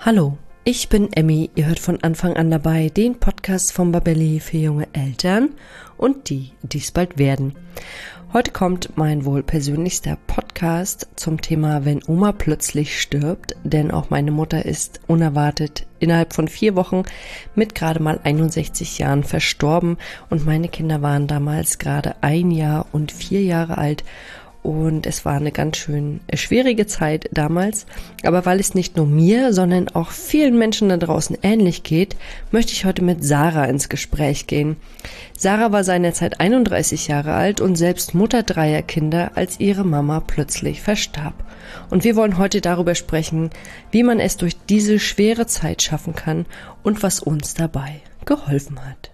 Hallo, ich bin Emmy. Ihr hört von Anfang an dabei den Podcast von Babelli für junge Eltern und die, die es bald werden. Heute kommt mein wohl persönlichster Podcast zum Thema, wenn Oma plötzlich stirbt, denn auch meine Mutter ist unerwartet innerhalb von 4 Wochen mit gerade mal 61 Jahren verstorben und meine Kinder waren damals gerade 1 Jahr und 4 Jahre alt. Und es war eine ganz schön schwierige Zeit damals. Aber weil es nicht nur mir, sondern auch vielen Menschen da draußen ähnlich geht, möchte ich heute mit Sarah ins Gespräch gehen. Sarah war seinerzeit 31 Jahre alt und selbst Mutter 3 Kinder, als ihre Mama plötzlich verstarb. Und wir wollen heute darüber sprechen, wie man es durch diese schwere Zeit schaffen kann und was uns dabei geholfen hat.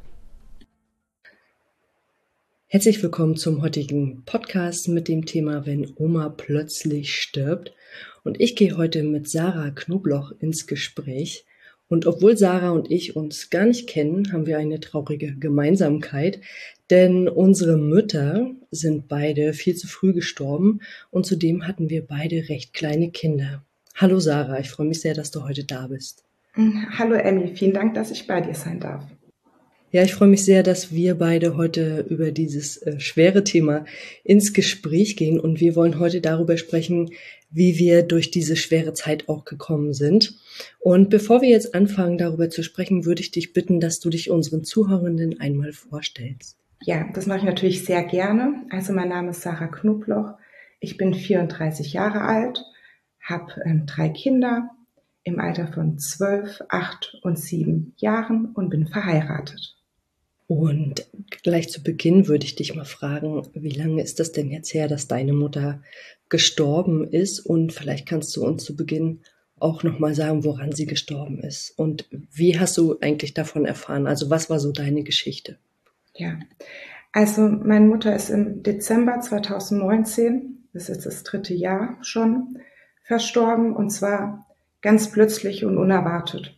Herzlich willkommen zum heutigen Podcast mit dem Thema, wenn Oma plötzlich stirbt. Und ich gehe heute mit Sarah Knobloch ins Gespräch. Und obwohl Sarah und ich uns gar nicht kennen, haben wir eine traurige Gemeinsamkeit. Denn unsere Mütter sind beide viel zu früh gestorben und zudem hatten wir beide recht kleine Kinder. Hallo Sarah, ich freue mich sehr, dass du heute da bist. Hallo Emmy, vielen Dank, dass ich bei dir sein darf. Ja, ich freue mich sehr, dass wir beide heute über dieses schwere Thema ins Gespräch gehen und wir wollen heute darüber sprechen, wie wir durch diese schwere Zeit auch gekommen sind. Und bevor wir jetzt anfangen, darüber zu sprechen, würde ich dich bitten, dass du dich unseren Zuhörenden einmal vorstellst. Ja, das mache ich natürlich sehr gerne. Also mein Name ist Sarah Knobloch. Ich bin 34 Jahre alt, habe 3 Kinder im Alter von 12, 8 und 7 Jahren und bin verheiratet. Und gleich zu Beginn würde ich dich mal fragen, wie lange ist das denn jetzt her, dass deine Mutter gestorben ist? Und vielleicht kannst du uns zu Beginn auch nochmal sagen, woran sie gestorben ist. Und wie hast du eigentlich davon erfahren? Also was war so deine Geschichte? Ja, also meine Mutter ist im Dezember 2019, das ist jetzt das 3. Jahr schon, verstorben und zwar ganz plötzlich und unerwartet.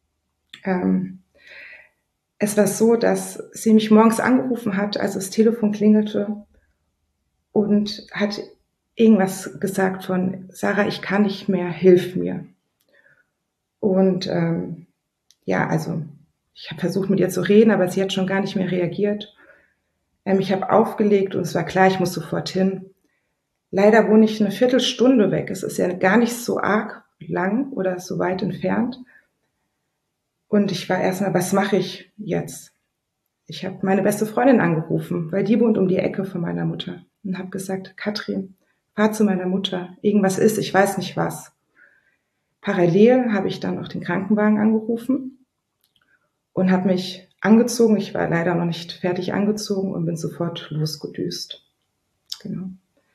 Es war so, dass sie mich morgens angerufen hat, als das Telefon klingelte und hat irgendwas gesagt von, Sarah, ich kann nicht mehr, hilf mir. Und also ich habe versucht mit ihr zu reden, aber sie hat schon gar nicht mehr reagiert. Ich habe aufgelegt und es war klar, ich muss sofort hin. Leider wohne ich eine Viertelstunde weg. Es ist ja gar nicht so arg lang oder so weit entfernt. Und ich war erstmal, was mache ich jetzt? Ich habe meine beste Freundin angerufen, weil die wohnt um die Ecke von meiner Mutter und habe gesagt, Katrin, fahr zu meiner Mutter, irgendwas ist, ich weiß nicht was. Parallel habe ich dann auch den Krankenwagen angerufen und habe mich angezogen. Ich war leider noch nicht fertig angezogen und bin sofort losgedüst. Genau.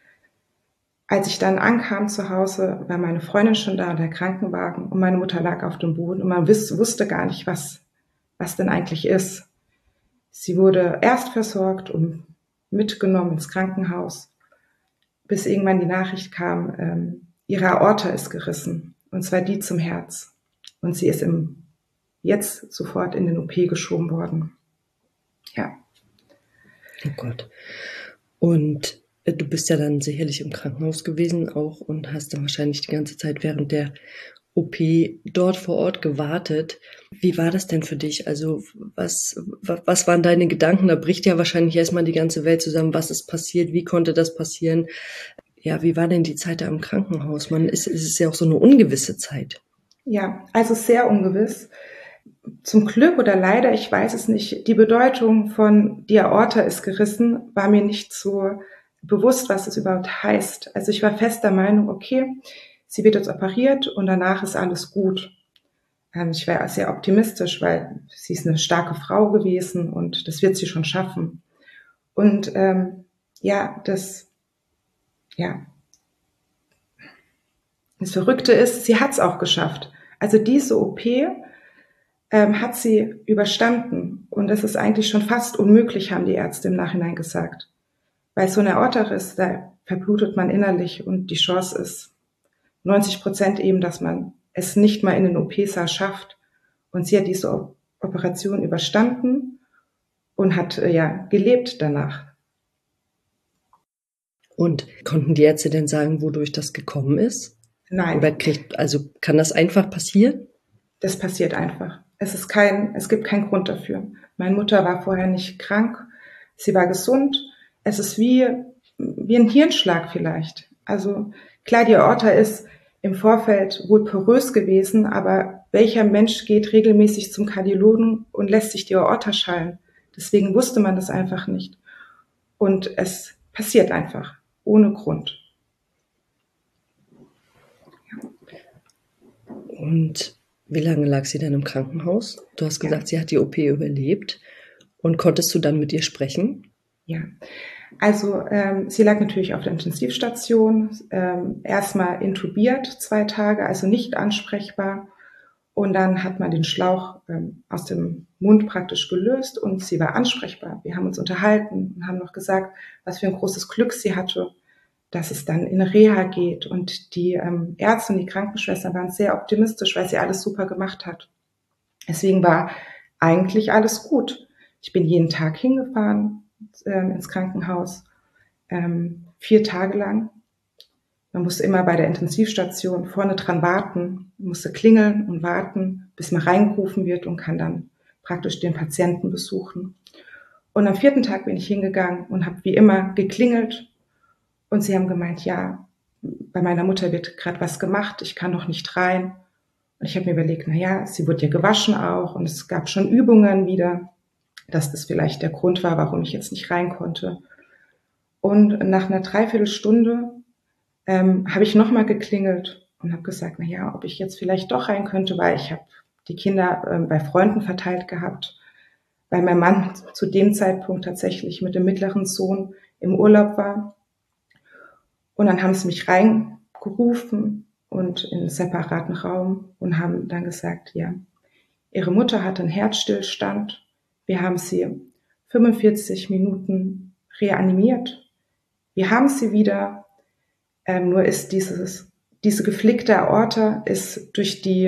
Als ich dann ankam zu Hause, war meine Freundin schon da, der Krankenwagen und meine Mutter lag auf dem Boden und man wusste gar nicht, was denn eigentlich ist. Sie wurde erst versorgt und mitgenommen ins Krankenhaus, bis irgendwann die Nachricht kam, ihre Aorta ist gerissen, und zwar die zum Herz. Und sie ist jetzt sofort in den OP geschoben worden. Ja. Oh Gott. Und du bist ja dann sicherlich im Krankenhaus gewesen auch und hast dann wahrscheinlich die ganze Zeit während der OP dort vor Ort gewartet. Wie war das denn für dich? Also was waren deine Gedanken? Da bricht ja wahrscheinlich erstmal die ganze Welt zusammen. Was ist passiert? Wie konnte das passieren? Ja, wie war denn die Zeit da im Krankenhaus? Es ist ja auch so eine ungewisse Zeit. Ja, also sehr ungewiss. Zum Glück oder leider, ich weiß es nicht, die Bedeutung von die Aorta ist gerissen, war mir nicht so bewusst, was es überhaupt heißt. Also ich war fest der Meinung, okay, sie wird jetzt operiert und danach ist alles gut. Ich war sehr optimistisch, weil sie ist eine starke Frau gewesen und das wird sie schon schaffen. Und das Verrückte ist, sie hat es auch geschafft. Also diese OP hat sie überstanden. Und das ist eigentlich schon fast unmöglich, haben die Ärzte im Nachhinein gesagt. Weil so eine Aortariss, da verblutet man innerlich und die Chance ist 90% eben, dass man es nicht mal in den OP-Saal schafft. Und sie hat diese Operation überstanden und hat gelebt danach. Und konnten die Ärzte denn sagen, wodurch das gekommen ist? Nein. Oder kann das einfach passieren? Das passiert einfach. Es gibt keinen Grund dafür. Meine Mutter war vorher nicht krank. Sie war gesund. Es ist wie ein Hirnschlag vielleicht. Also klar, die Aorta ist im Vorfeld wohl porös gewesen, aber welcher Mensch geht regelmäßig zum Kardiologen und lässt sich die Aorta schallen? Deswegen wusste man das einfach nicht. Und es passiert einfach, ohne Grund. Und wie lange lag sie dann im Krankenhaus? Du hast gesagt, sie hat die OP überlebt. Und konntest du dann mit ihr sprechen? Ja, also sie lag natürlich auf der Intensivstation, erstmal intubiert 2 Tage, also nicht ansprechbar. Und dann hat man den Schlauch aus dem Mund praktisch gelöst und sie war ansprechbar. Wir haben uns unterhalten und haben noch gesagt, was für ein großes Glück sie hatte, dass es dann in Reha geht. Und die Ärzte und die Krankenschwestern waren sehr optimistisch, weil sie alles super gemacht hat. Deswegen war eigentlich alles gut. Ich bin jeden Tag hingefahren ins Krankenhaus, 4 Tage lang. Man musste immer bei der Intensivstation vorne dran warten, musste klingeln und warten, bis man reingerufen wird und kann dann praktisch den Patienten besuchen. Und am 4. Tag bin ich hingegangen und habe wie immer geklingelt und sie haben gemeint, ja, bei meiner Mutter wird gerade was gemacht, ich kann noch nicht rein. Und ich habe mir überlegt, sie wurde ja gewaschen auch und es gab schon Übungen wieder, dass das vielleicht der Grund war, warum ich jetzt nicht rein konnte. Und nach einer Dreiviertelstunde habe ich nochmal geklingelt und habe gesagt, ob ich jetzt vielleicht doch rein könnte, weil ich habe die Kinder bei Freunden verteilt gehabt, weil mein Mann zu dem Zeitpunkt tatsächlich mit dem mittleren Sohn im Urlaub war. Und dann haben sie mich reingerufen und in einen separaten Raum und haben dann gesagt, ja, ihre Mutter hatte einen Herzstillstand. Wir haben sie 45 Minuten reanimiert. Wir haben sie wieder, nur ist diese geflickte Aorta ist durch die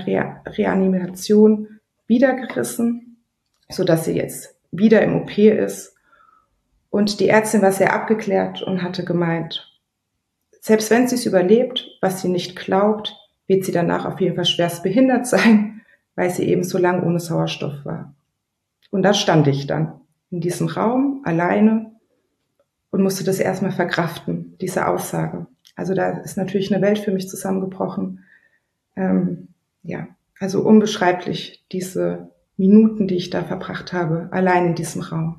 Reanimation wieder gerissen, sodass sie jetzt wieder im OP ist. Und die Ärztin war sehr abgeklärt und hatte gemeint, selbst wenn sie es überlebt, was sie nicht glaubt, wird sie danach auf jeden Fall schwerst behindert sein, weil sie eben so lange ohne Sauerstoff war. Und da stand ich dann in diesem Raum alleine und musste das erstmal verkraften, diese Aussage. Also da ist natürlich eine Welt für mich zusammengebrochen. Also unbeschreiblich diese Minuten, die ich da verbracht habe, allein in diesem Raum.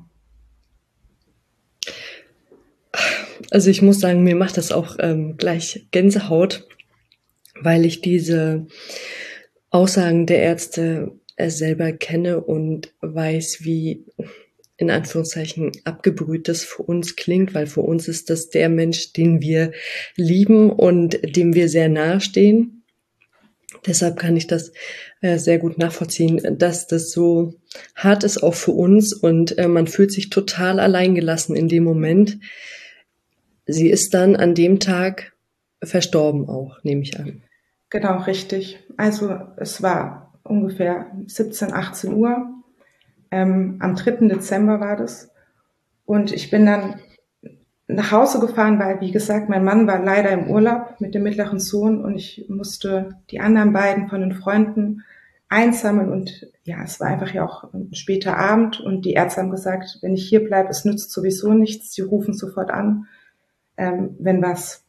Also ich muss sagen, mir macht das auch gleich Gänsehaut, weil ich diese Aussagen der Ärzte selber kenne und weiß, wie in Anführungszeichen abgebrüht das für uns klingt, weil für uns ist das der Mensch, den wir lieben und dem wir sehr nahe stehen. Deshalb kann ich das sehr gut nachvollziehen, dass das so hart ist auch für uns und man fühlt sich total alleingelassen in dem Moment. Sie ist dann an dem Tag verstorben auch, nehme ich an. Genau, richtig. Also es war ungefähr 17, 18 Uhr. Am 3. Dezember war das. Und ich bin dann nach Hause gefahren, weil, wie gesagt, mein Mann war leider im Urlaub mit dem mittleren Sohn und ich musste die anderen beiden von den Freunden einsammeln. Und ja, es war einfach ja auch ein später Abend und die Ärzte haben gesagt, wenn ich hier bleibe, es nützt sowieso nichts. Sie rufen sofort an, wenn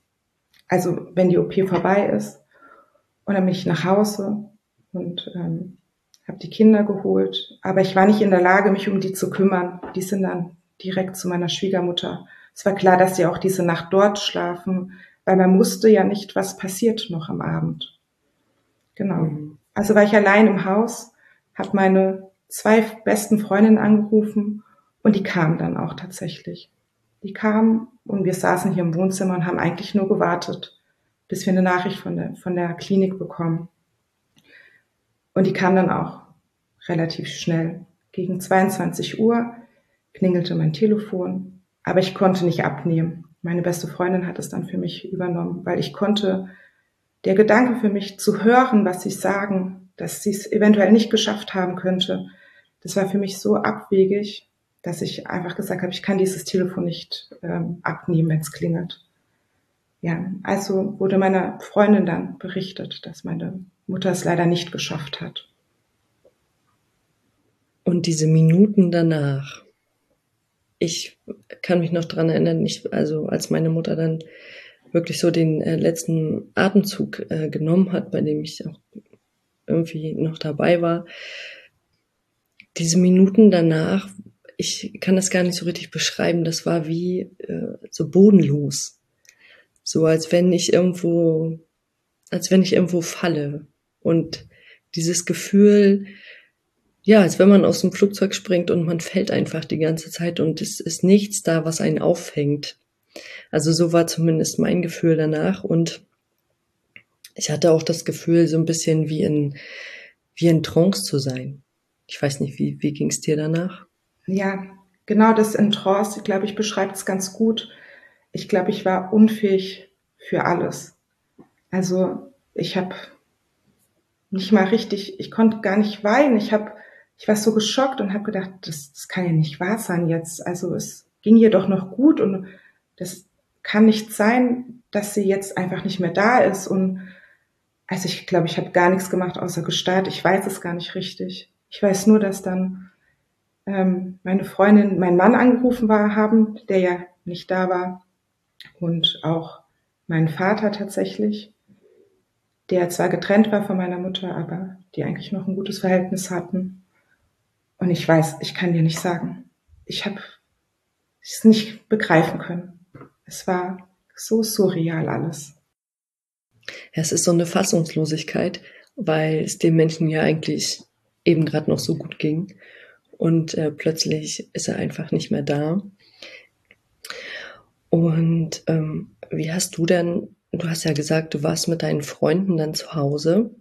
die OP vorbei ist. Und dann bin ich nach Hause und habe die Kinder geholt. Aber ich war nicht in der Lage, mich um die zu kümmern. Die sind dann direkt zu meiner Schwiegermutter. Es war klar, dass sie auch diese Nacht dort schlafen, weil man wusste ja nicht, was passiert noch am Abend. Genau. Also war ich allein im Haus, habe meine 2 besten Freundinnen angerufen und die kamen dann auch tatsächlich. Die kamen und wir saßen hier im Wohnzimmer und haben eigentlich nur gewartet, bis wir eine Nachricht von der Klinik bekommen. Und die kam dann auch relativ schnell. Gegen 22 Uhr klingelte mein Telefon, aber ich konnte nicht abnehmen. Meine beste Freundin hat es dann für mich übernommen, weil der Gedanke für mich zu hören, was sie sagen, dass sie es eventuell nicht geschafft haben könnte, das war für mich so abwegig, dass ich einfach gesagt habe, ich kann dieses Telefon nicht abnehmen, wenn es klingelt. Ja, also wurde meiner Freundin dann berichtet, dass meine Mutter es leider nicht geschafft hat. Und diese Minuten danach, ich kann mich noch dran erinnern, also als meine Mutter dann wirklich so den letzten Atemzug genommen hat, bei dem ich auch irgendwie noch dabei war, diese Minuten danach, ich kann das gar nicht so richtig beschreiben, das war wie so bodenlos. So als wenn ich irgendwo falle. Und dieses Gefühl, ja, als wenn man aus dem Flugzeug springt und man fällt einfach die ganze Zeit und es ist nichts da, was einen auffängt. Also so war zumindest mein Gefühl danach und ich hatte auch das Gefühl, so ein bisschen wie in Trance zu sein. Ich weiß nicht, wie ging's dir danach? Ja, genau das in Trance, glaube ich, beschreibt es ganz gut. Ich glaube, ich war unfähig für alles. Also ich habe nicht mal richtig, ich konnte gar nicht weinen. Ich war so geschockt und habe gedacht, das kann ja nicht wahr sein jetzt. Also es ging ihr doch noch gut und das kann nicht sein, dass sie jetzt einfach nicht mehr da ist. Und also ich glaube, ich habe gar nichts gemacht außer gestarrt. Ich weiß es gar nicht richtig. Ich weiß nur, dass dann meine Freundin, meinen Mann angerufen haben, der ja nicht da war, und auch meinen Vater tatsächlich, der zwar getrennt war von meiner Mutter, aber die eigentlich noch ein gutes Verhältnis hatten. Und ich weiß, ich kann dir nicht sagen. Ich habe es nicht begreifen können. Es war so surreal alles. Ja, es ist so eine Fassungslosigkeit, weil es dem Menschen ja eigentlich eben gerade noch so gut ging und plötzlich ist er einfach nicht mehr da. Und wie hast du denn, du hast ja gesagt, du warst mit deinen Freunden dann zu Hause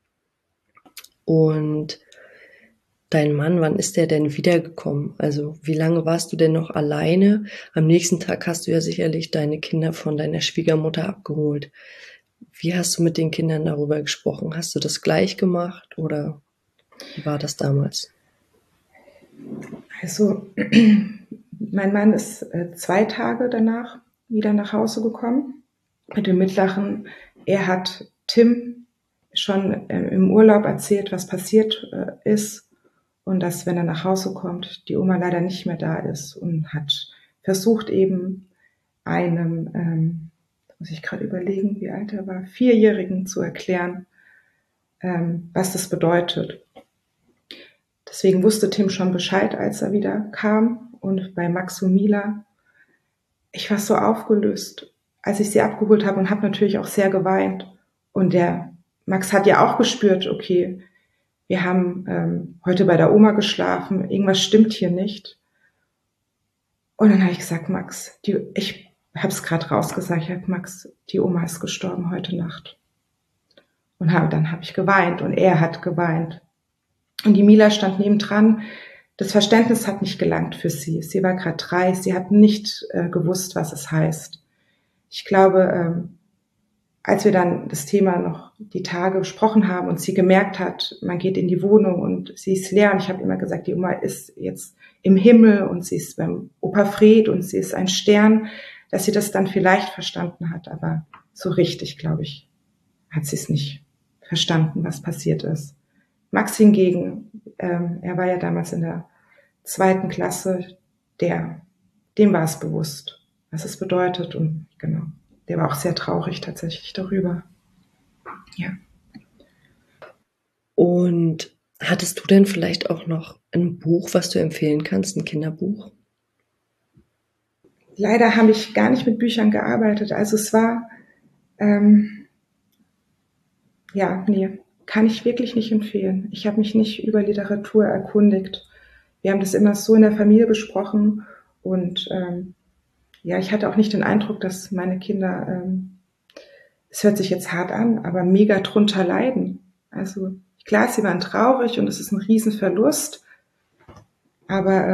und dein Mann, wann ist der denn wiedergekommen? Also wie lange warst du denn noch alleine? Am nächsten Tag hast du ja sicherlich deine Kinder von deiner Schwiegermutter abgeholt. Wie hast du mit den Kindern darüber gesprochen? Hast du das gleich gemacht oder wie war das damals? Also mein Mann ist 2 Tage danach wieder nach Hause gekommen. Mit dem Mittleren, er hat Tim schon im Urlaub erzählt, was passiert ist und dass, wenn er nach Hause kommt, die Oma leider nicht mehr da ist und hat versucht eben einem, muss ich gerade überlegen, wie alt er war, 4-Jährigen zu erklären, was das bedeutet. Deswegen wusste Tim schon Bescheid, als er wieder kam. Und bei Max und Mila, ich war so aufgelöst, als ich sie abgeholt habe und habe natürlich auch sehr geweint. Und der Max hat ja auch gespürt, okay, wir haben heute bei der Oma geschlafen, irgendwas stimmt hier nicht. Und dann habe ich gesagt, Max, ich habe es gerade rausgesagt, ich habe Max, die Oma ist gestorben heute Nacht. Und dann habe ich geweint und er hat geweint. Und die Mila stand nebendran. Das Verständnis hat nicht gelangt für sie. Sie war gerade 3, sie hat nicht gewusst, was es heißt. Ich glaube, als wir dann das Thema noch die Tage besprochen haben und sie gemerkt hat, man geht in die Wohnung und sie ist leer und ich habe immer gesagt, die Oma ist jetzt im Himmel und sie ist beim Opa Fred und sie ist ein Stern, dass sie das dann vielleicht verstanden hat, aber so richtig, glaube ich, hat sie es nicht verstanden, was passiert ist. Max hingegen, er war ja damals in der 2. Klasse, dem war es bewusst, was es bedeutet und genau, der war auch sehr traurig tatsächlich darüber. Ja. Und hattest du denn vielleicht auch noch ein Buch, was du empfehlen kannst, ein Kinderbuch? Leider habe ich gar nicht mit Büchern gearbeitet. Also es war, ja, nee, kann ich wirklich nicht empfehlen. Ich habe mich nicht über Literatur erkundigt. Wir haben das immer so in der Familie besprochen und ja, ich hatte auch nicht den Eindruck, dass meine Kinder, es hört sich jetzt hart an, aber mega drunter leiden. Also klar, sie waren traurig und es ist ein Riesenverlust, aber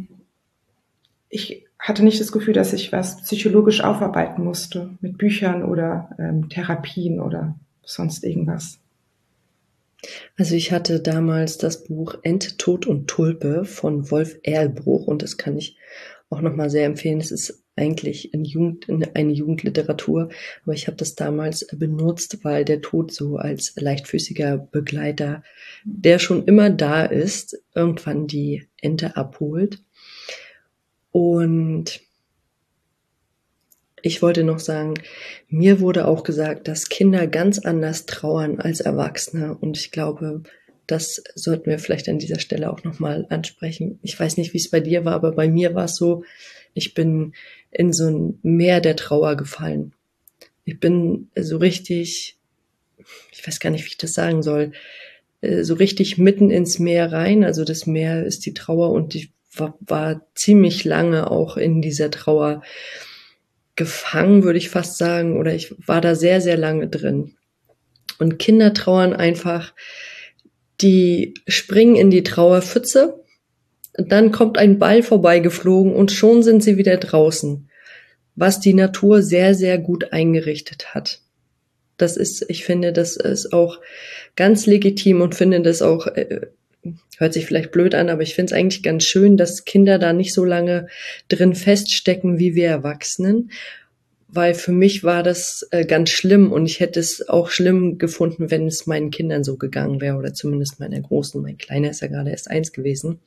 ich hatte nicht das Gefühl, dass ich was psychologisch aufarbeiten musste mit Büchern oder Therapien oder sonst irgendwas. Also ich hatte damals das Buch Ente, Tod und Tulpe von Wolf Erlbruch und das kann ich auch nochmal sehr empfehlen. Es ist eigentlich in eine Jugendliteratur, aber ich habe das damals benutzt, weil der Tod so als leichtfüßiger Begleiter, der schon immer da ist, irgendwann die Ente abholt. Und ich wollte noch sagen, mir wurde auch gesagt, dass Kinder ganz anders trauern als Erwachsene. Und ich glaube, das sollten wir vielleicht an dieser Stelle auch nochmal ansprechen. Ich weiß nicht, wie es bei dir war, aber bei mir war es so, ich bin in so ein Meer der Trauer gefallen. Ich bin so richtig, ich weiß gar nicht, wie ich das sagen soll, so richtig mitten ins Meer rein. Also das Meer ist die Trauer und ich war ziemlich lange auch in dieser Trauer gefangen, würde ich fast sagen, oder ich war da sehr, sehr lange drin. Und Kinder trauern einfach, die springen in die Trauerpfütze, dann kommt ein Ball vorbeigeflogen und schon sind sie wieder draußen, was die Natur sehr, sehr gut eingerichtet hat. Ich finde, das ist auch ganz legitim und finde das auch, hört sich vielleicht blöd an, aber ich finde es eigentlich ganz schön, dass Kinder da nicht so lange drin feststecken wie wir Erwachsenen, weil für mich war das ganz schlimm und ich hätte es auch schlimm gefunden, wenn es meinen Kindern so gegangen wäre oder zumindest meiner Großen. Mein Kleiner ist ja gerade erst 1 gewesen.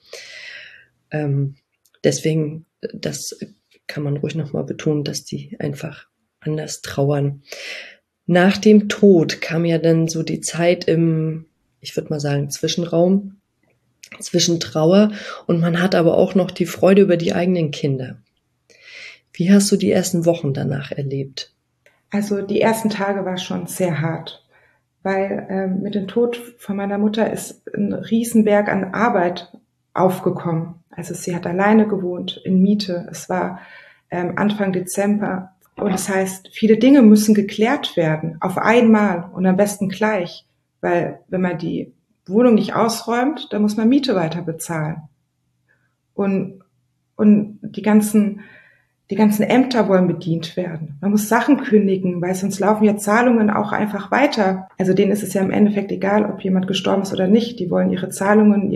Deswegen, das kann man ruhig nochmal betonen, dass die einfach anders trauern. Nach dem Tod kam ja dann so die Zeit im, ich würde mal sagen, Zwischenraum, zwischen Trauer und man hat aber auch noch die Freude über die eigenen Kinder. Wie hast du die ersten Wochen danach erlebt? Also die ersten Tage war schon sehr hart, weil mit dem Tod von meiner Mutter ist ein Riesenberg an Arbeit aufgekommen. Also sie hat alleine gewohnt in Miete. Es war Anfang Dezember und das heißt, viele Dinge müssen geklärt werden auf einmal und am besten gleich, weil wenn man die Wohnung nicht ausräumt, dann muss man Miete weiter bezahlen. Und die ganzen Ämter wollen bedient werden. Man muss Sachen kündigen, weil sonst laufen ja Zahlungen auch einfach weiter. Also denen ist es ja im Endeffekt egal, ob jemand gestorben ist oder nicht. Die wollen ihre Zahlungen,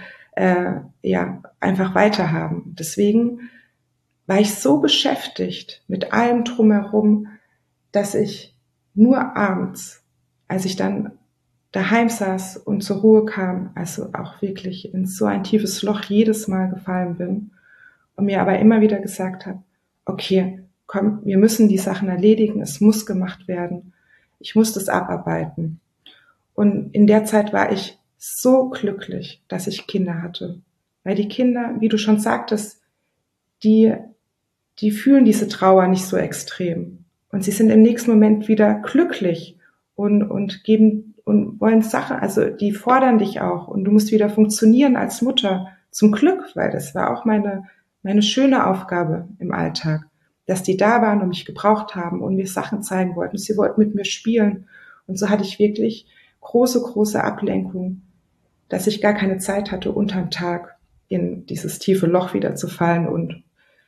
einfach weiterhaben. Deswegen war ich so beschäftigt mit allem drumherum, dass ich nur abends, als ich dann daheim saß und zur Ruhe kam, also auch wirklich in so ein tiefes Loch jedes Mal gefallen bin und mir aber immer wieder gesagt habe, okay, komm, wir müssen die Sachen erledigen, es muss gemacht werden, ich muss das abarbeiten. Und in der Zeit war ich so glücklich, dass ich Kinder hatte. Weil die Kinder, wie du schon sagtest, die fühlen diese Trauer nicht so extrem. Und sie sind im nächsten Moment wieder glücklich und geben und wollen Sachen, also die fordern dich auch und du musst wieder funktionieren als Mutter. Zum Glück, weil das war auch meine schöne Aufgabe im Alltag, dass die da waren und mich gebraucht haben und mir Sachen zeigen wollten. Sie wollten mit mir spielen. Und so hatte ich wirklich große, große Ablenkung, dass ich gar keine Zeit hatte, unterm Tag in dieses tiefe Loch wieder zu fallen und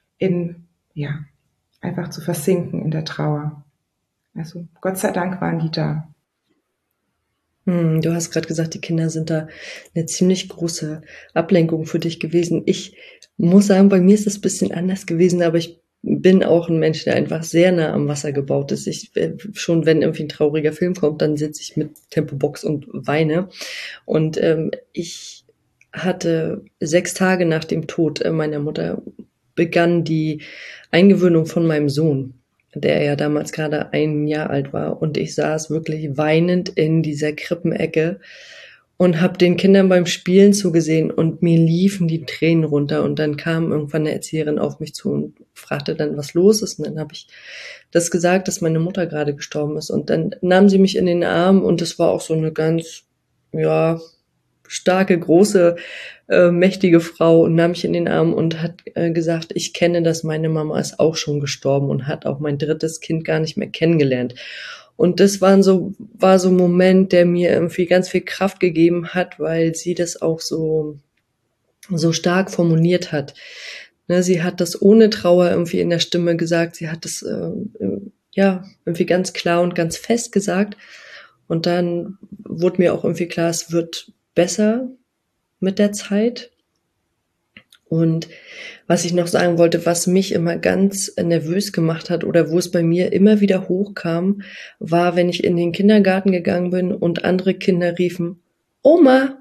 einfach zu versinken in der Trauer. Also Gott sei Dank waren die da. Du hast gerade gesagt, die Kinder sind da eine ziemlich große Ablenkung für dich gewesen. Ich muss sagen, bei mir ist es ein bisschen anders gewesen, aber ich bin auch ein Mensch, der einfach sehr nah am Wasser gebaut ist. Schon wenn irgendwie ein trauriger Film kommt, dann sitze ich mit Tempobox und weine. Und ich hatte 6 Tage nach dem Tod meiner Mutter begann die Eingewöhnung von meinem Sohn, der ja damals gerade 1 Jahr alt war. Und ich saß wirklich weinend in dieser Krippenecke und habe den Kindern beim Spielen zugesehen und mir liefen die Tränen runter. Und dann kam irgendwann eine Erzieherin auf mich zu und fragte dann, was los ist. Und dann habe ich das gesagt, dass meine Mutter gerade gestorben ist. Und dann nahm sie mich in den Arm und es war auch so eine ganz, starke, große, mächtige Frau und nahm mich in den Arm und hat gesagt, ich kenne das, meine Mama ist auch schon gestorben und hat auch mein 3. Kind gar nicht mehr kennengelernt. Und das war so ein Moment, der mir irgendwie ganz viel Kraft gegeben hat, weil sie das auch so stark formuliert hat. Ne, sie hat das ohne Trauer irgendwie in der Stimme gesagt, sie hat das irgendwie ganz klar und ganz fest gesagt. Und dann wurde mir auch irgendwie klar, es wird besser mit der Zeit. Und was ich noch sagen wollte, was mich immer ganz nervös gemacht hat oder wo es bei mir immer wieder hochkam, war, wenn ich in den Kindergarten gegangen bin und andere Kinder riefen, Oma.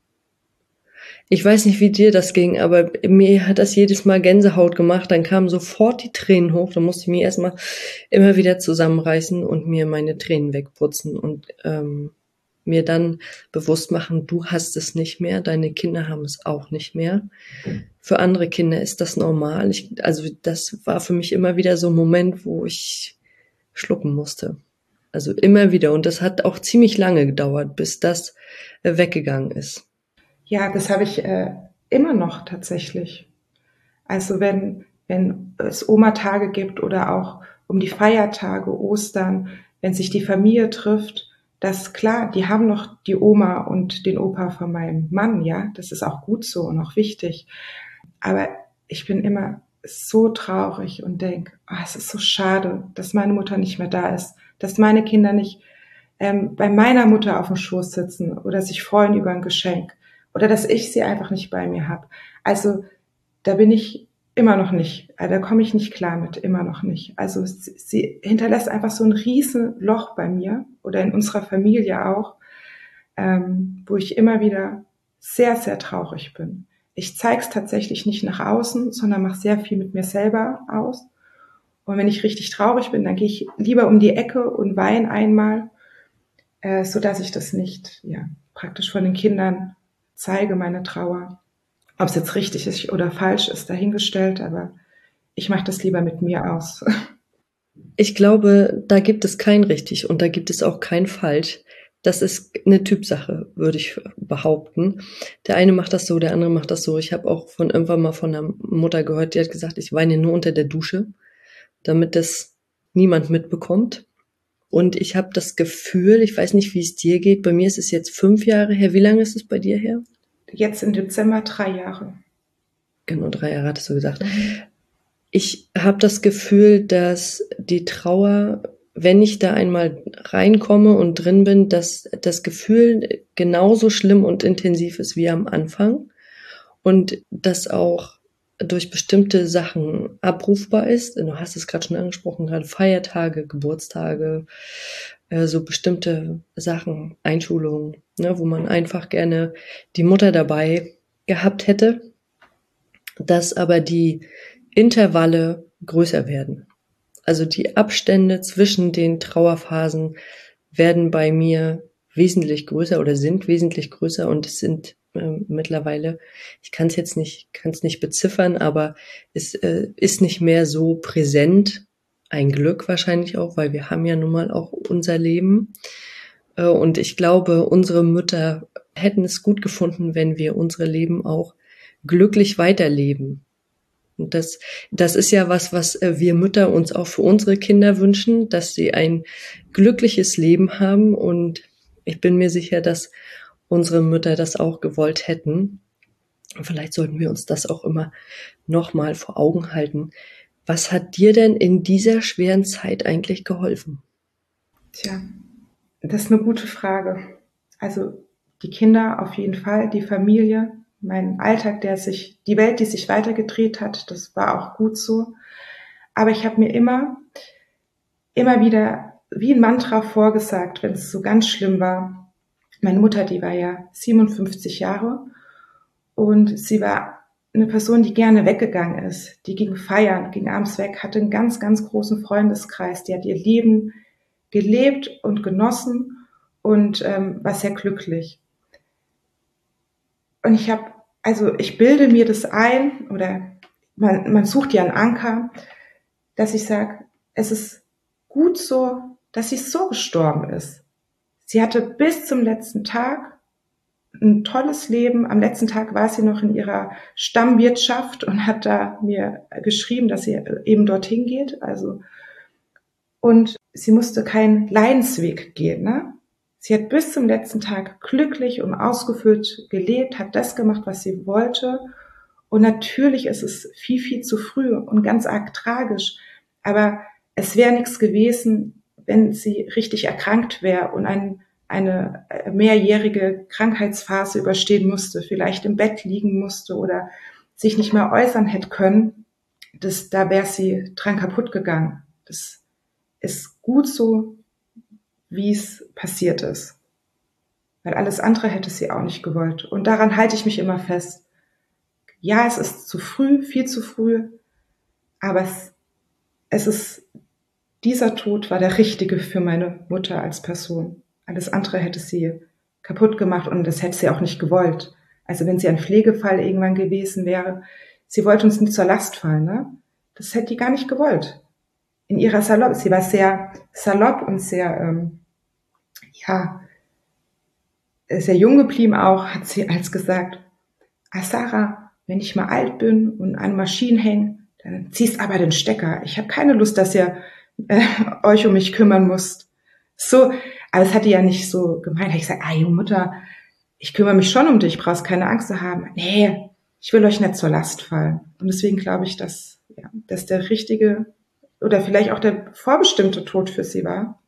Ich weiß nicht, wie dir das ging, aber mir hat das jedes Mal Gänsehaut gemacht. Dann kamen sofort die Tränen hoch. Da musste ich mich erstmal immer wieder zusammenreißen und mir meine Tränen wegputzen und mir dann bewusst machen, du hast es nicht mehr, deine Kinder haben es auch nicht mehr. Für andere Kinder ist das normal. Also das war für mich immer wieder so ein Moment, wo ich schlucken musste. Also immer wieder. Und das hat auch ziemlich lange gedauert, bis das weggegangen ist. Ja, das habe ich immer noch tatsächlich. Also wenn es Oma-Tage gibt oder auch um die Feiertage, Ostern, wenn sich die Familie trifft, das klar, die haben noch die Oma und den Opa von meinem Mann, ja, das ist auch gut so und auch wichtig. Aber ich bin immer so traurig und denke, es ist so schade, dass meine Mutter nicht mehr da ist, dass meine Kinder nicht bei meiner Mutter auf dem Schoß sitzen oder sich freuen über ein Geschenk oder dass ich sie einfach nicht bei mir habe. Also da bin ich immer noch nicht, da komme ich nicht klar mit, immer noch nicht. Also sie hinterlässt einfach so ein riesen Loch bei mir oder in unserer Familie auch, wo ich immer wieder sehr, sehr traurig bin. Ich zeige es tatsächlich nicht nach außen, sondern mache sehr viel mit mir selber aus. Und wenn ich richtig traurig bin, dann gehe ich lieber um die Ecke und weine einmal, so dass ich das nicht, ja, praktisch von den Kindern zeige, meine Trauer. Ob es jetzt richtig ist oder falsch ist, dahingestellt, aber ich mache das lieber mit mir aus. Ich glaube, da gibt es kein richtig und da gibt es auch kein falsch. Das ist eine Typsache, würde ich behaupten. Der eine macht das so, der andere macht das so. Ich habe auch irgendwann mal von einer Mutter gehört, die hat gesagt, ich weine nur unter der Dusche, damit das niemand mitbekommt. Und ich habe das Gefühl, ich weiß nicht, wie es dir geht, bei mir ist es jetzt 5 Jahre her. Wie lange ist es bei dir her? Jetzt im Dezember 3 Jahre. Genau, 3 Jahre hattest du gesagt. Ich habe das Gefühl, dass die Trauer, wenn ich da einmal reinkomme und drin bin, dass das Gefühl genauso schlimm und intensiv ist wie am Anfang und das auch durch bestimmte Sachen abrufbar ist. Du hast es gerade schon angesprochen, gerade Feiertage, Geburtstage, so bestimmte Sachen, Einschulungen, ne, wo man einfach gerne die Mutter dabei gehabt hätte, dass aber die Intervalle größer werden. Also die Abstände zwischen den Trauerphasen werden bei mir wesentlich größer oder sind wesentlich größer und es sind mittlerweile, ich kann es nicht beziffern, aber es ist nicht mehr so präsent. Ein Glück wahrscheinlich auch, weil wir haben ja nun mal auch unser Leben. Und ich glaube, unsere Mütter hätten es gut gefunden, wenn wir unsere Leben auch glücklich weiterleben. Und das ist ja was wir Mütter uns auch für unsere Kinder wünschen, dass sie ein glückliches Leben haben. Und ich bin mir sicher, dass unsere Mütter das auch gewollt hätten. Und vielleicht sollten wir uns das auch immer nochmal vor Augen halten. Was hat dir denn in dieser schweren Zeit eigentlich geholfen? Tja, das ist eine gute Frage. Also die Kinder auf jeden Fall, die Familie, mein Alltag, die Welt, die sich weitergedreht hat, das war auch gut so. Aber ich habe mir immer wieder wie ein Mantra vorgesagt, wenn es so ganz schlimm war. Meine Mutter, die war ja 57 Jahre und sie war eine Person, die gerne weggegangen ist. Die ging feiern, ging abends weg, hatte einen ganz, ganz großen Freundeskreis. Die hat ihr Leben gelebt und genossen und war sehr glücklich. Und ich bilde mir das ein oder man sucht ja einen Anker, dass ich sage, es ist gut so, dass sie so gestorben ist. Sie hatte bis zum letzten Tag ein tolles Leben. Am letzten Tag war sie noch in ihrer Stammwirtschaft und hat da mir geschrieben, dass sie eben dorthin geht. Und sie musste keinen Leidensweg gehen, ne? Sie hat bis zum letzten Tag glücklich und ausgefüllt gelebt, hat das gemacht, was sie wollte. Und natürlich ist es viel, viel zu früh und ganz arg tragisch. Aber es wäre nichts gewesen, wenn sie richtig erkrankt wäre und eine mehrjährige Krankheitsphase überstehen musste, vielleicht im Bett liegen musste oder sich nicht mehr äußern hätte können, da wäre sie dran kaputt gegangen. Das ist gut so, wie es passiert ist. Weil alles andere hätte sie auch nicht gewollt. Und daran halte ich mich immer fest. Ja, es ist zu früh, viel zu früh, aber dieser Tod war der richtige für meine Mutter als Person. Alles andere hätte sie kaputt gemacht und das hätte sie auch nicht gewollt. Also wenn sie ein Pflegefall irgendwann gewesen wäre, sie wollte uns nicht zur Last fallen, ne? Das hätte die gar nicht gewollt. In ihrer sie war sehr salopp und sehr, sehr jung geblieben auch, hat sie als gesagt, Sarah, wenn ich mal alt bin und an Maschinen hänge, dann ziehst aber den Stecker. Ich habe keine Lust, dass ihr euch um mich kümmern müsst. So, aber es hat die ja nicht so gemeint. Da habe ich gesagt, junge Mutter, ich kümmere mich schon um dich, brauchst keine Angst zu haben. Nee, ich will euch nicht zur Last fallen. Und deswegen glaube ich, dass der richtige oder vielleicht auch der vorbestimmte Tod für sie war.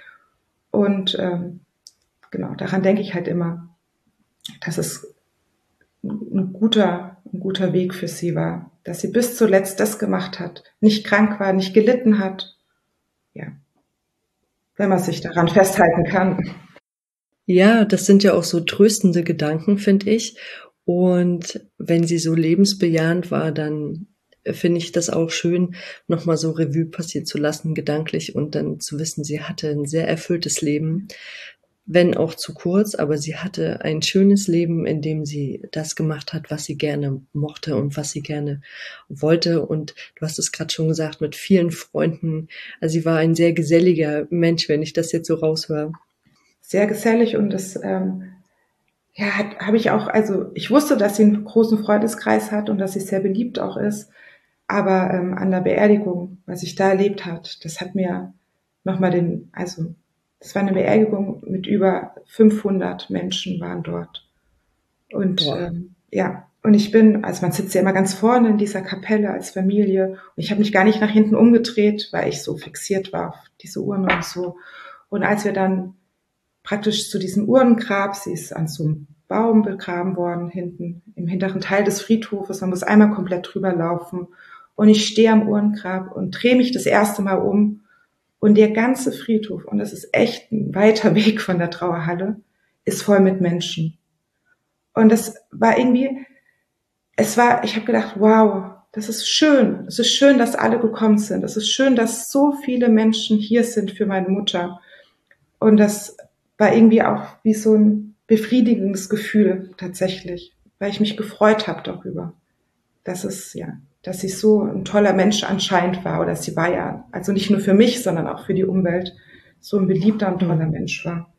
Und genau, daran denke ich halt immer, dass es ein guter Weg für sie war, dass sie bis zuletzt das gemacht hat, nicht krank war, nicht gelitten hat. Ja, wenn man sich daran festhalten kann. Ja, das sind ja auch so tröstende Gedanken, finde ich. Und wenn sie so lebensbejahend war, dann finde ich das auch schön, nochmal so Revue passieren zu lassen, gedanklich, und dann zu wissen, sie hatte ein sehr erfülltes Leben, wenn auch zu kurz, aber sie hatte ein schönes Leben, in dem sie das gemacht hat, was sie gerne mochte und was sie gerne wollte. Und du hast es gerade schon gesagt, mit vielen Freunden. Also sie war ein sehr geselliger Mensch, wenn ich das jetzt so raushöre. Sehr gesellig und das habe ich auch, also ich wusste, dass sie einen großen Freundeskreis hat und dass sie sehr beliebt auch ist, aber an der Beerdigung, was ich da erlebt hat, das hat mir nochmal das war eine Beerdigung mit über 500 Menschen waren dort. Und und ich also man sitzt ja immer ganz vorne in dieser Kapelle als Familie und ich habe mich gar nicht nach hinten umgedreht, weil ich so fixiert war auf diese Urne und so. Und als wir dann praktisch zu diesem Urnengrab, sie ist an so einem Baum begraben worden, hinten im hinteren Teil des Friedhofes, man muss einmal komplett drüber laufen und ich stehe am Urnengrab und drehe mich das erste Mal um und der ganze Friedhof, und das ist echt ein weiter Weg von der Trauerhalle, ist voll mit Menschen. Und das war irgendwie, ich habe gedacht, wow, das ist schön. Es ist schön, dass alle gekommen sind. Es ist schön, dass so viele Menschen hier sind für meine Mutter. Und das war irgendwie auch wie so ein befriedigendes Gefühl tatsächlich, weil ich mich gefreut habe darüber, dass sie so ein toller Mensch anscheinend war, oder sie war ja, also nicht nur für mich, sondern auch für die Umwelt, so ein beliebter und toller Mensch war.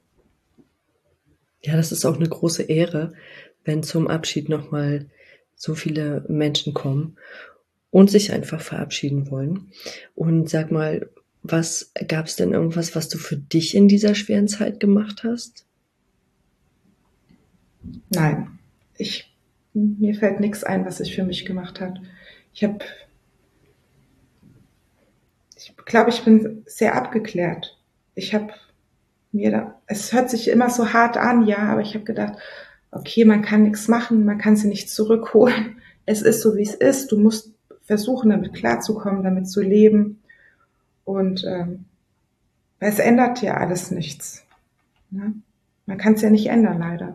Ja, das ist auch eine große Ehre, wenn zum Abschied nochmal so viele Menschen kommen und sich einfach verabschieden wollen. Und sag mal, gab es denn irgendwas, was du für dich in dieser schweren Zeit gemacht hast? Nein, mir fällt nichts ein, was ich für mich gemacht habe. Ich glaube, ich bin sehr abgeklärt. Es hört sich immer so hart an, ja, aber ich habe gedacht, okay, man kann nichts machen, man kann sie nicht zurückholen. Es ist so, wie es ist. Du musst versuchen, damit klarzukommen, damit zu leben. Und es ändert ja alles nichts. Ne? Man kann es ja nicht ändern, leider.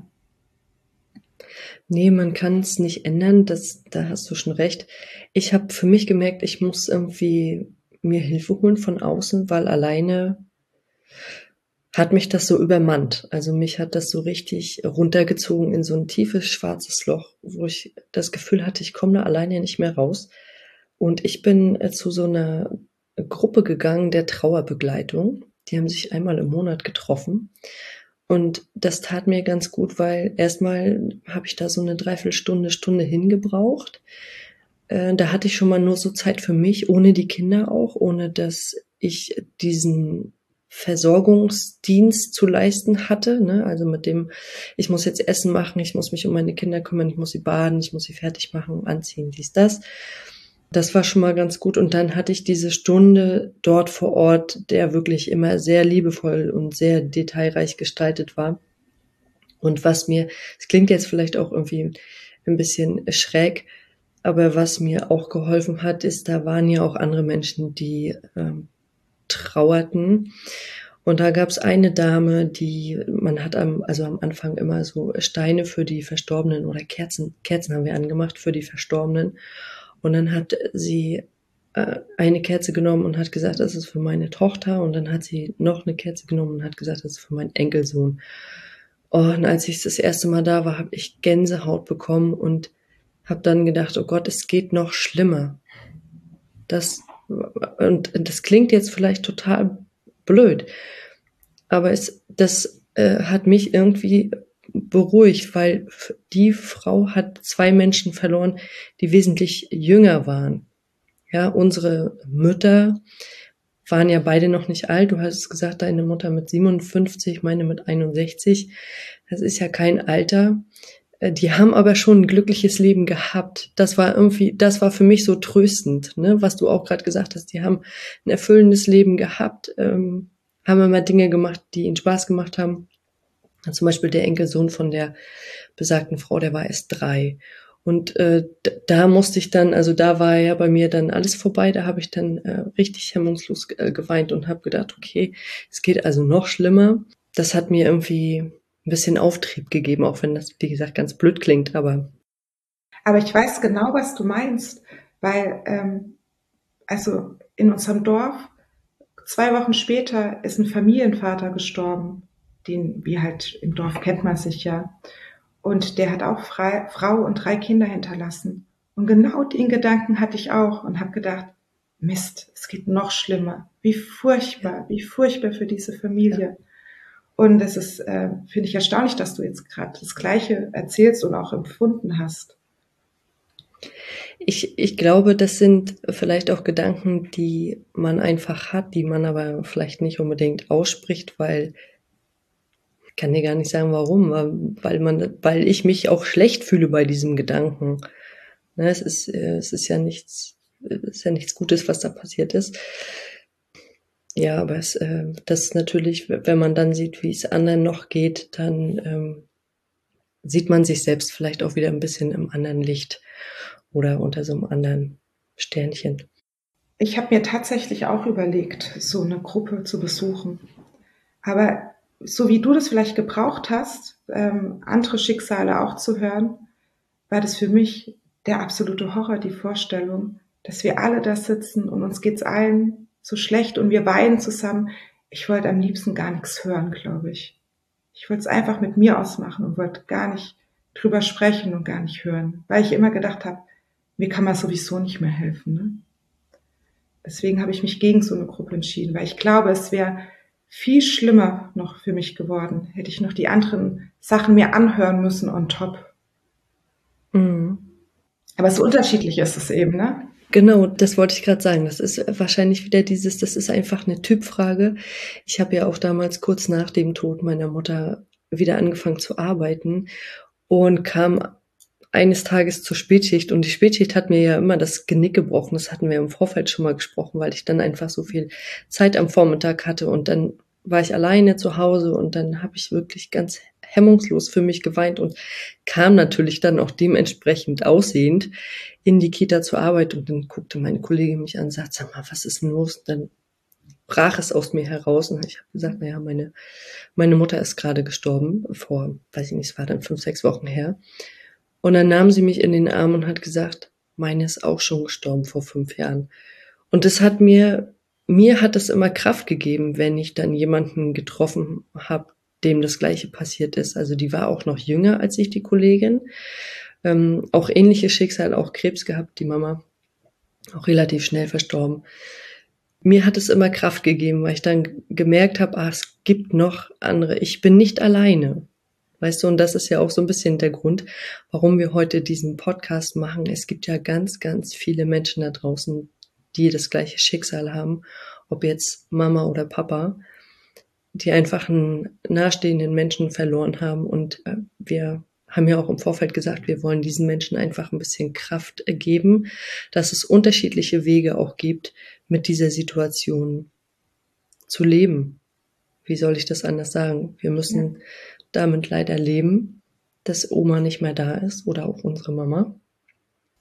Nee, man kann es nicht ändern, da hast du schon recht. Ich habe für mich gemerkt, ich muss irgendwie mir Hilfe holen von außen, weil alleine hat mich das so übermannt. Also mich hat das so richtig runtergezogen in so ein tiefes schwarzes Loch, wo ich das Gefühl hatte, ich komme da alleine nicht mehr raus. Und ich bin zu so einer Gruppe gegangen der Trauerbegleitung. Die haben sich einmal im Monat getroffen. Und das tat mir ganz gut, weil erstmal habe ich da so eine Stunde hingebraucht. Da hatte ich schon mal nur so Zeit für mich, ohne die Kinder auch, ohne dass ich diesen Versorgungsdienst zu leisten hatte, ne? Also mit dem, ich muss jetzt Essen machen, ich muss mich um meine Kinder kümmern, ich muss sie baden, ich muss sie fertig machen, anziehen, dies, das. Das war schon mal ganz gut. Und dann hatte ich diese Stunde dort vor Ort, der wirklich immer sehr liebevoll und sehr detailreich gestaltet war. Und es klingt jetzt vielleicht auch irgendwie ein bisschen schräg, Aber was mir auch geholfen hat, ist, da waren ja auch andere Menschen, die trauerten. Und da gab es eine Dame, man hat am Anfang immer so Steine für die Verstorbenen oder Kerzen haben wir angemacht für die Verstorbenen. Und dann hat sie eine Kerze genommen und hat gesagt, das ist für meine Tochter. Und dann hat sie noch eine Kerze genommen und hat gesagt, das ist für meinen Enkelsohn. Oh, und als ich das erste Mal da war, habe ich Gänsehaut bekommen und habe dann gedacht, oh Gott, es geht noch schlimmer. Und das klingt jetzt vielleicht total blöd, aber das hat mich irgendwie beruhigt, weil die Frau hat 2 Menschen verloren, die wesentlich jünger waren. Ja, unsere Mütter waren ja beide noch nicht alt. Du hast gesagt, deine Mutter mit 57, meine mit 61. Das ist ja kein Alter. Die haben aber schon ein glückliches Leben gehabt. Das war für mich so tröstend, ne? Was du auch gerade gesagt hast. Die haben ein erfüllendes Leben gehabt, haben immer Dinge gemacht, die ihnen Spaß gemacht haben. Zum Beispiel der Enkelsohn von der besagten Frau, der war erst 3. Und da musste ich dann, also da war ja bei mir dann alles vorbei. Da habe ich dann richtig hemmungslos geweint und habe gedacht, okay, es geht also noch schlimmer. Das hat mir irgendwie ein bisschen Auftrieb gegeben, auch wenn das, wie gesagt, ganz blöd klingt, aber Ich weiß genau, was du meinst, weil also in unserem Dorf 2 Wochen später ist ein Familienvater gestorben, den, wie halt im Dorf kennt man sich ja. Und der hat auch Frau und 3 Kinder hinterlassen. Und genau den Gedanken hatte ich auch und habe gedacht, Mist, es geht noch schlimmer. Wie furchtbar für diese Familie. Und es ist, finde ich erstaunlich, dass du jetzt gerade das Gleiche erzählst und auch empfunden hast. ich glaube, das sind vielleicht auch Gedanken, die man einfach hat, die man aber vielleicht nicht unbedingt ausspricht, weil ich kann dir gar nicht sagen, warum, weil ich mich auch schlecht fühle bei diesem Gedanken. Ne, es ist ja nichts Gutes, was da passiert ist. Ja, aber das ist natürlich, wenn man dann sieht, wie es anderen noch geht, dann sieht man sich selbst vielleicht auch wieder ein bisschen im anderen Licht oder unter so einem anderen Sternchen. Ich habe mir tatsächlich auch überlegt, so eine Gruppe zu besuchen. Aber so wie du das vielleicht gebraucht hast, andere Schicksale auch zu hören, war das für mich der absolute Horror, die Vorstellung, dass wir alle da sitzen und uns geht's allen so schlecht und wir weinen zusammen. Ich wollte am liebsten gar nichts hören, glaube ich. Ich wollte es einfach mit mir ausmachen und wollte gar nicht drüber sprechen und gar nicht hören, weil ich immer gedacht habe, mir kann man sowieso nicht mehr helfen. Ne? Deswegen habe ich mich gegen so eine Gruppe entschieden, weil ich glaube, es wäre viel schlimmer noch für mich geworden, hätte ich noch die anderen Sachen mir anhören müssen on top. Mhm. Aber so unterschiedlich ist es eben, ne? Genau, das wollte ich gerade sagen. Das ist wahrscheinlich wieder das ist einfach eine Typfrage. Ich habe ja auch damals kurz nach dem Tod meiner Mutter wieder angefangen zu arbeiten und kam eines Tages zur Spätschicht. Und die Spätschicht hat mir ja immer das Genick gebrochen. Das hatten wir im Vorfeld schon mal gesprochen, weil ich dann einfach so viel Zeit am Vormittag hatte. Und dann war ich alleine zu Hause und dann habe ich wirklich ganz hemmungslos für mich geweint und kam natürlich dann auch dementsprechend aussehend in die Kita zur Arbeit. Und dann guckte meine Kollegin mich an und sagte, sag mal, was ist denn los? Und dann brach es aus mir heraus und ich habe gesagt, naja, meine Mutter ist gerade gestorben, vor, weiß ich nicht, es war dann 5, 6 Wochen her. Und dann nahm sie mich in den Arm und hat gesagt, meine ist auch schon gestorben vor 5 Jahren. Und das hat mir hat das immer Kraft gegeben, wenn ich dann jemanden getroffen habe, dem das Gleiche passiert ist. Also die war auch noch jünger als ich, die Kollegin. Auch ähnliches Schicksal, auch Krebs gehabt, die Mama. Auch relativ schnell verstorben. Mir hat es immer Kraft gegeben, weil ich dann gemerkt habe, es gibt noch andere. Ich bin nicht alleine. Weißt du, und das ist ja auch so ein bisschen der Grund, warum wir heute diesen Podcast machen. Es gibt ja ganz, ganz viele Menschen da draußen, die das gleiche Schicksal haben, ob jetzt Mama oder Papa, die einfach einen nahestehenden Menschen verloren haben. Und wir haben ja auch im Vorfeld gesagt, wir wollen diesen Menschen einfach ein bisschen Kraft geben, dass es unterschiedliche Wege auch gibt, mit dieser Situation zu leben. Wie soll ich das anders sagen? Wir müssen damit leider leben, dass Oma nicht mehr da ist oder auch unsere Mama.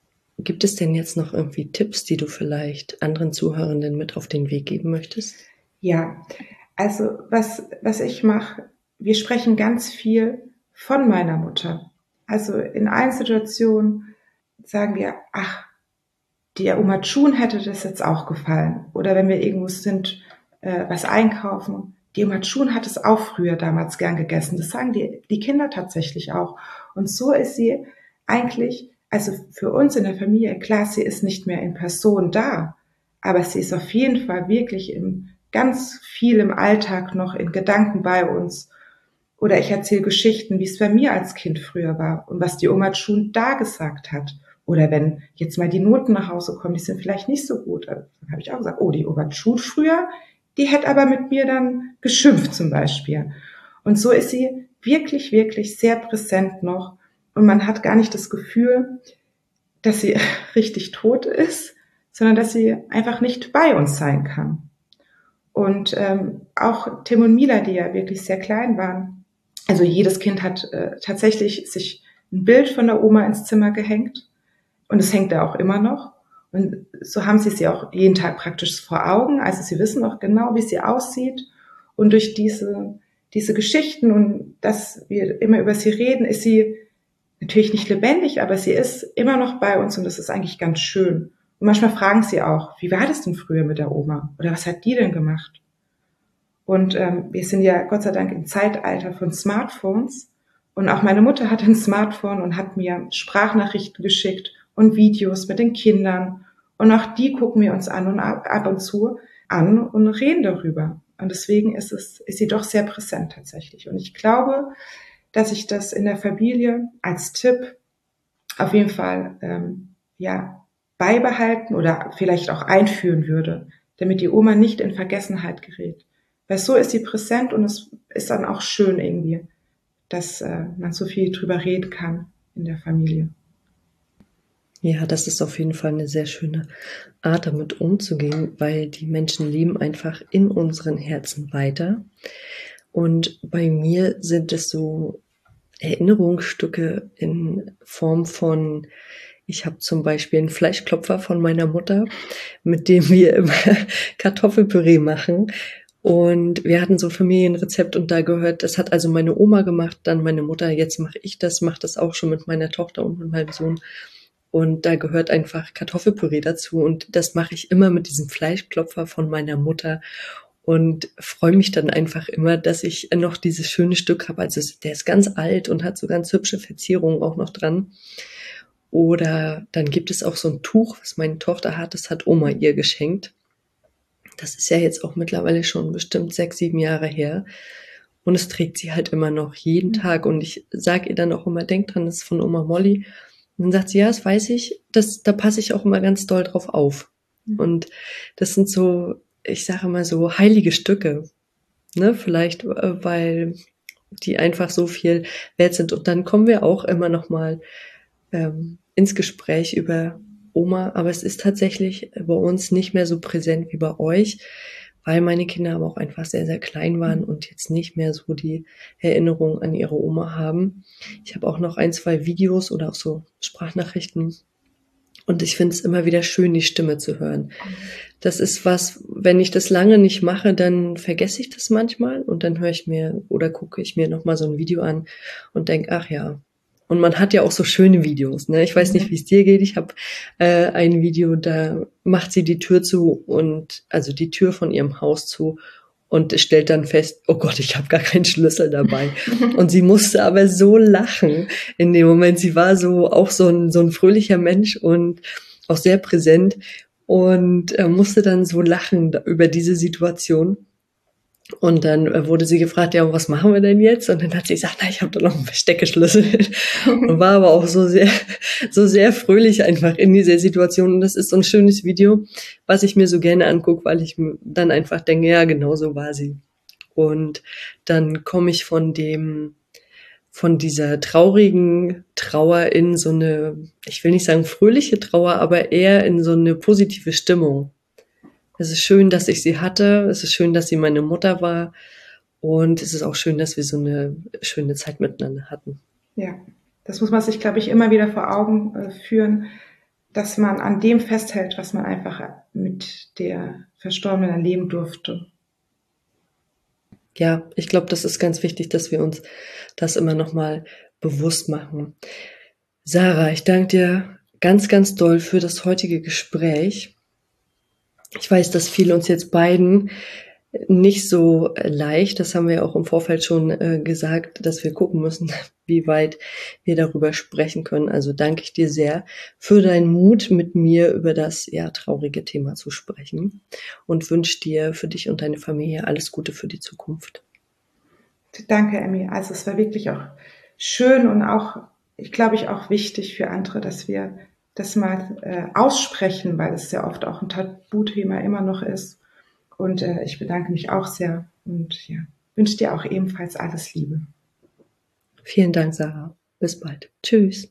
gibt es denn jetzt noch irgendwie Tipps, die du vielleicht anderen Zuhörenden mit auf den Weg geben möchtest? Ja, also was ich mache, wir sprechen ganz viel von meiner Mutter. Also in allen Situationen sagen wir, ach, der Oma Chun hätte das jetzt auch gefallen. Oder wenn wir irgendwo sind, was einkaufen, die Oma Chun hat es auch früher damals gern gegessen. Das sagen die Kinder tatsächlich auch. Und so ist sie eigentlich, also für uns in der Familie, klar, sie ist nicht mehr in Person da, aber sie ist auf jeden Fall wirklich ganz viel im Alltag noch in Gedanken bei uns. Oder ich erzähle Geschichten, wie es bei mir als Kind früher war und was die Oma Chun da gesagt hat. Oder wenn jetzt mal die Noten nach Hause kommen, die sind vielleicht nicht so gut. Dann habe ich auch gesagt, oh, die Oma Chun früher, die hätte aber mit mir dann geschimpft zum Beispiel. Und so ist sie wirklich, wirklich sehr präsent noch. Und man hat gar nicht das Gefühl, dass sie richtig tot ist, sondern dass sie einfach nicht bei uns sein kann. Und auch Tim und Mila, die ja wirklich sehr klein waren, also jedes Kind hat tatsächlich sich ein Bild von der Oma ins Zimmer gehängt und es hängt da auch immer noch. Und so haben sie auch jeden Tag praktisch vor Augen. Also sie wissen auch genau, wie sie aussieht. Und durch diese Geschichten und dass wir immer über sie reden, ist sie natürlich nicht lebendig, aber sie ist immer noch bei uns und das ist eigentlich ganz schön. Und manchmal fragen sie auch, wie war das denn früher mit der Oma? Oder was hat die denn gemacht? Und wir sind ja Gott sei Dank im Zeitalter von Smartphones. Und auch meine Mutter hat ein Smartphone und hat mir Sprachnachrichten geschickt und Videos mit den Kindern. Und auch die gucken wir uns an und ab und zu an und reden darüber. Und deswegen ist sie doch sehr präsent tatsächlich. Und ich glaube, dass ich das in der Familie als Tipp auf jeden Fall beibehalten oder vielleicht auch einführen würde, damit die Oma nicht in Vergessenheit gerät. Weil so ist sie präsent und es ist dann auch schön irgendwie, dass man so viel drüber reden kann in der Familie. Ja, das ist auf jeden Fall eine sehr schöne Art, damit umzugehen, weil die Menschen leben einfach in unseren Herzen weiter. Und bei mir sind es so Erinnerungsstücke in Form von, ich habe zum Beispiel einen Fleischklopfer von meiner Mutter, mit dem wir immer Kartoffelpüree machen. Und wir hatten so ein Familienrezept und da gehört, das hat also meine Oma gemacht, dann meine Mutter, jetzt mache das auch schon mit meiner Tochter und mit meinem Sohn. Und da gehört einfach Kartoffelpüree dazu und das mache ich immer mit diesem Fleischklopfer von meiner Mutter und freue mich dann einfach immer, dass ich noch dieses schöne Stück habe. Also der ist ganz alt und hat so ganz hübsche Verzierungen auch noch dran. Oder dann gibt es auch so ein Tuch, was meine Tochter hat, das hat Oma ihr geschenkt. Das ist ja jetzt auch mittlerweile schon bestimmt 6, 7 Jahre her. Und es trägt sie halt immer noch jeden Tag. Und ich sage ihr dann auch immer, denk dran, das ist von Oma Molly. Und dann sagt sie, ja, das weiß ich, da passe ich auch immer ganz doll drauf auf. Und das sind so, ich sage mal so heilige Stücke, ne, vielleicht, weil die einfach so viel wert sind. Und dann kommen wir auch immer noch mal ins Gespräch über Oma, aber es ist tatsächlich bei uns nicht mehr so präsent wie bei euch, weil meine Kinder aber auch einfach sehr, sehr klein waren und jetzt nicht mehr so die Erinnerung an ihre Oma haben. Ich habe auch noch 1, 2 Videos oder auch so Sprachnachrichten und ich finde es immer wieder schön, die Stimme zu hören. Das ist was, wenn ich das lange nicht mache, dann vergesse ich das manchmal und dann höre ich mir oder gucke ich mir nochmal so ein Video an und denke, ach ja. Und man hat ja auch so schöne Videos, ne? Ich weiß nicht, wie es dir geht. Ich habe ein Video, da macht sie die Tür zu und also die Tür von ihrem Haus zu und stellt dann fest, oh Gott, ich habe gar keinen Schlüssel dabei. Und sie musste aber so lachen in dem Moment. Sie war so auch so ein fröhlicher Mensch und auch sehr präsent und musste dann so lachen über diese Situation. Und dann wurde sie gefragt, ja, was machen wir denn jetzt? Und dann hat sie gesagt, na, ich habe da noch einen Versteckeschlüssel. Und war aber auch so sehr fröhlich einfach in dieser Situation. Und das ist so ein schönes Video, was ich mir so gerne angucke, weil ich dann einfach denke, ja, genau so war sie. Und dann komme ich von dieser traurigen Trauer in so eine, ich will nicht sagen fröhliche Trauer, aber eher in so eine positive Stimmung. Es ist schön, dass ich sie hatte. Es ist schön, dass sie meine Mutter war. Und es ist auch schön, dass wir so eine schöne Zeit miteinander hatten. Ja, das muss man sich, glaube ich, immer wieder vor Augen führen, dass man an dem festhält, was man einfach mit der Verstorbenen erleben durfte. Ja, ich glaube, das ist ganz wichtig, dass wir uns das immer nochmal bewusst machen. Sarah, ich danke dir ganz, ganz doll für das heutige Gespräch. Ich weiß, dass viele uns jetzt beiden nicht so leicht, das haben wir auch im Vorfeld schon gesagt, dass wir gucken müssen, wie weit wir darüber sprechen können. Also danke ich dir sehr für deinen Mut, mit mir über das traurige Thema zu sprechen und wünsche dir für dich und deine Familie alles Gute für die Zukunft. Danke, Emmy. Also es war wirklich auch schön und auch, ich glaube, auch wichtig für andere, dass wir das mal aussprechen, weil es ja oft auch ein Tabuthema immer noch ist. Und ich bedanke mich auch sehr und wünsche dir auch ebenfalls alles Liebe. Vielen Dank, Sarah. Bis bald. Tschüss.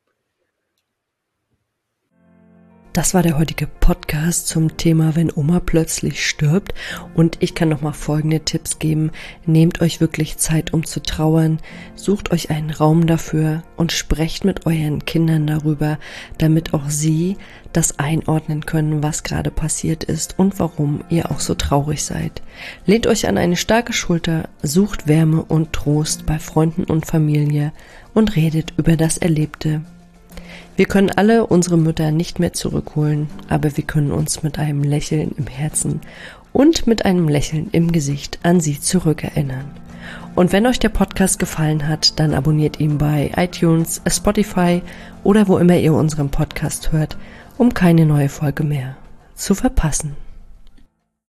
Das war der heutige Podcast zum Thema, wenn Oma plötzlich stirbt. Und ich kann nochmal folgende Tipps geben. Nehmt euch wirklich Zeit, um zu trauern. Sucht euch einen Raum dafür und sprecht mit euren Kindern darüber, damit auch sie das einordnen können, was gerade passiert ist und warum ihr auch so traurig seid. Lehnt euch an eine starke Schulter, sucht Wärme und Trost bei Freunden und Familie und redet über das Erlebte. Wir können alle unsere Mütter nicht mehr zurückholen, aber wir können uns mit einem Lächeln im Herzen und mit einem Lächeln im Gesicht an sie zurückerinnern. Und wenn euch der Podcast gefallen hat, dann abonniert ihn bei iTunes, Spotify oder wo immer ihr unseren Podcast hört, um keine neue Folge mehr zu verpassen.